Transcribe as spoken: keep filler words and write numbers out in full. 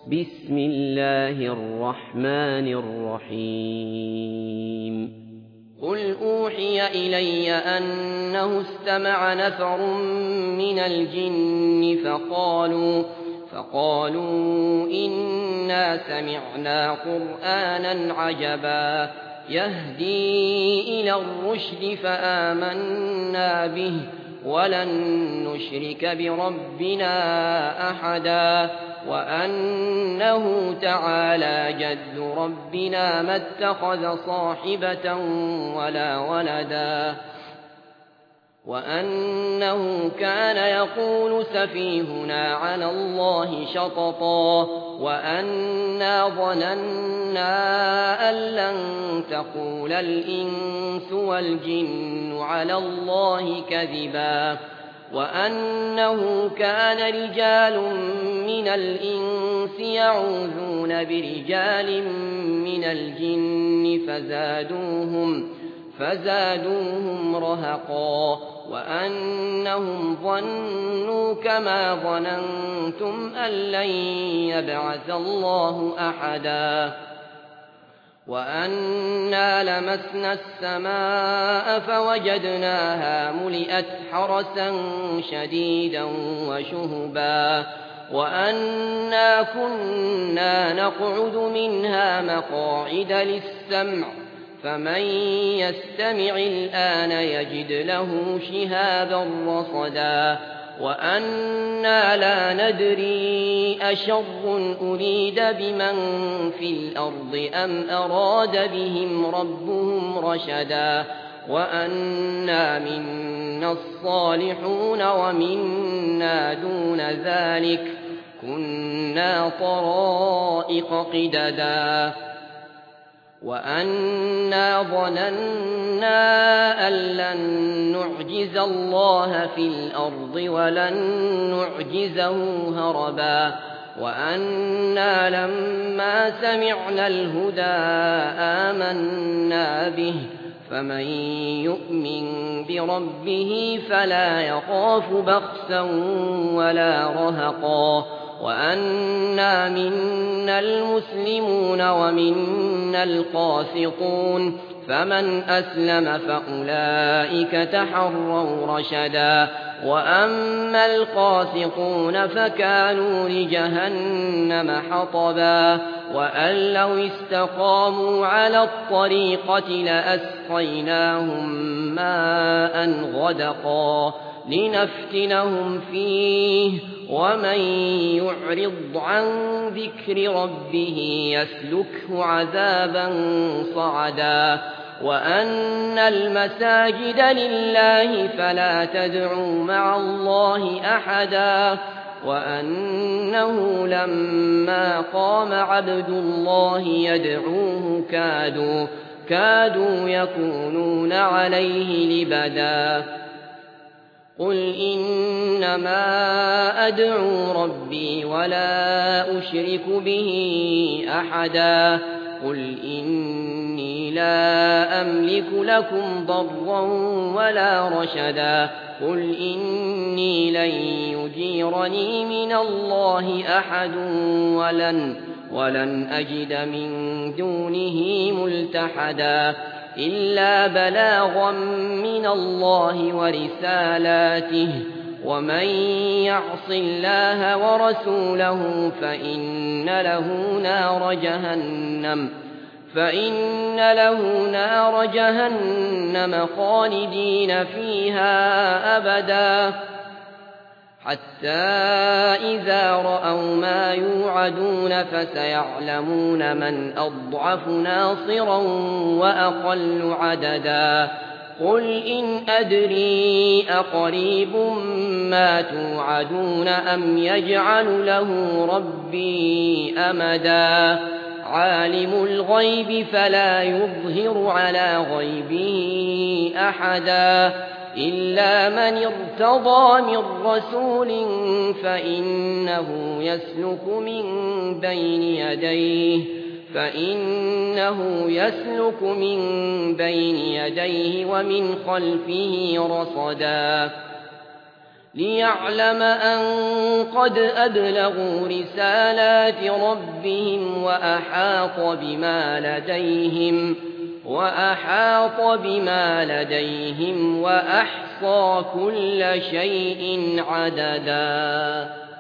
بسم الله الرحمن الرحيم قل أوحي إلي أنه استمع نفر من الجن فقالوا فقالوا إنا سمعنا قرآنا عجبا يهدي إلى الرشد فآمنا به ولن نشرك بربنا أحدا وأنه تعالى جد ربنا ما اتخذ صاحبة ولا ولدا وأنه كان يقول سفيهنا على الله شططا وأنا ظننا أن لن تقول الإنس والجن على الله كذبا وأنه كان رجال من الإنس يعوذون برجال من الجن فزادوهم فزادوهم رهقا وأنهم ظنوا كما ظننتم أن لن يبعث الله أحدا وأنا لمسنا السماء فوجدناها ملئت حرسا شديدا وشهبا وأنا كنا نقعد منها مقاعد للسمع فمن يستمع الآن يجد له شهابا رصدا وأنا لا ندري أشر أريد بمن في الأرض أم أراد بهم ربهم رشدا وأنا منا الصالحون ومنا دون ذلك كنا طرائق قددا وأنا ظننا أن لن نعجز الله في الأرض ولن نعجزه هربا وأنا لما سمعنا الهدى آمنا به فمن يؤمن بربه فلا يخاف بخسا ولا رهقا وأنا منا المسلمون ومنا القاسطون فمن أسلم فأولئك تحروا رشدا وأما القاسطون فكانوا لجهنم حطبا وأن لو استقاموا على الطريقة لأسقيناهم ماء غدقا لنفتنهم فيه ومن يعرض عن ذكر ربه يسلكه عذابا صعدا وأن المساجد لله فلا تدعوا مع الله أحدا وأنه لما قام عبد الله يدعوه كادوا كادوا يكونون عليه لبدا قل إنما أدعو ربي ولا أشرك به أحدا قل إني لا أملك لكم ضرا ولا رشدا قل إني لن يجيرني من الله أحد ولن ولن أجد من دونه ملتحدا إلا بلاغا من الله ورسالاته ومن يعص الله ورسوله فإن له نار جهنم فإن له نار جهنم خالدين فيها أبدا حتى إذا رأوا ما يوعدون فسيعلمون من أضعف ناصرا وأقل عددا قل إن أدري أقريب ما توعدون أم يجعل له ربي أمدا عالم الغيب فلا يظهر على غيبه أحدا إلا من ارتضى من رسول فإنه يسلك من بين يديه فإنه يسلك من بين يديه ومن خلفه رصدا ليعلم أن قد أبلغوا رسالات ربهم وأحاط بما لديهم وأحاط بما لديهم وأحصى كل شيء عددا.